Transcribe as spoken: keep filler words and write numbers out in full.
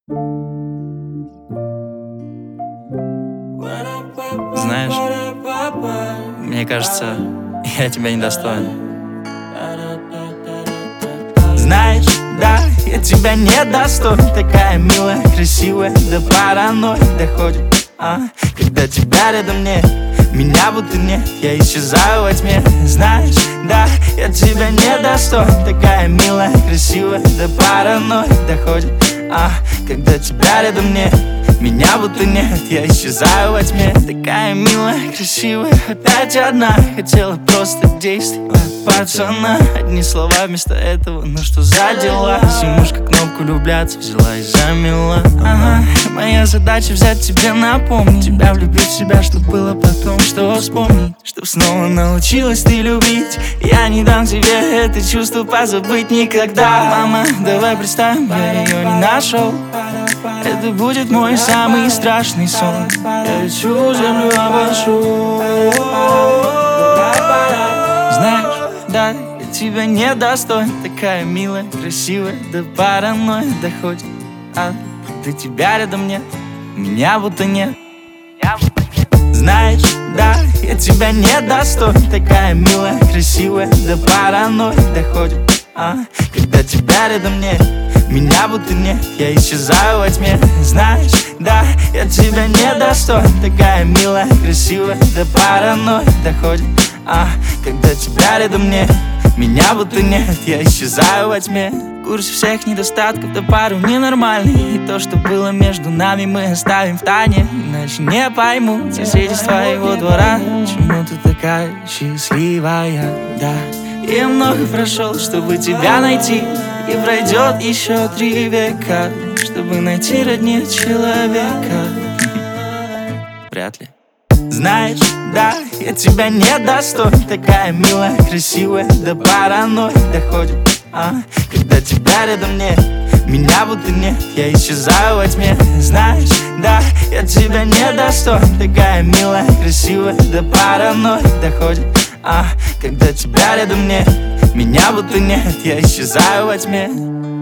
Знаешь, мне кажется, я тебя недостоин. Знаешь, да, я тебя недостоин. Такая милая, красивая, до паранойи доходит, а? Когда тебя рядом нет, меня будто нет, я исчезаю во тьме. Знаешь, да, я тебя недостоин. Такая милая, красивая, до паранойи доходит, а? Когда тебя рядом нет, меня будто нет, я исчезаю во тьме. Такая милая, красивая, опять одна. Хотела просто действий от пацана. Одни слова вместо этого, ну что за дела? Симушка кнопку влюбляться взяла и замела. Ага, моя задача взять тебе напомнить, тебя влюбить в себя, чтоб было потом что вспомнить, чтоб снова научилась ты любить. Я не дам тебе это чувство позабыть никогда. Мама, давай представим, я ее не нашел. Это будет мой самый страшный сон. Я всю землю обошу. Знаешь, да, я тебя недостоин. Такая милая, красивая, до паранойи доходит, а до тебя рядом нет, меня будто нет. Знаешь, да, я тебя недостоин. Такая милая, красивая, до паранойи доходит, а когда тебя рядом нет, меня будто нет, я исчезаю во тьме. Знаешь, да, я тебя недостоин. Такая милая, красивая, до паранойи доходит, а когда тебя рядом нет, меня будто нет, я исчезаю во тьме. В курсе всех недостатков, да пару ненормальный. И то, что было между нами, мы оставим в тайне. Иначе не поймут соседи с твоего двора, почему ты такая счастливая, да. Я много прошел, чтобы тебя найти, и пройдет еще три века, чтобы найти роднее человека. Вряд ли. Знаешь, да, я тебя недостоин. Такая милая, красивая, до паранойи доходит, а когда тебя рядом нет, меня будто нет, я исчезаю во тьме. Знаешь, да, я тебя недостоин. Такая милая, красивая, до паранойи доходит, а когда тебя рядом нет, меня будто нет, я исчезаю во тьме.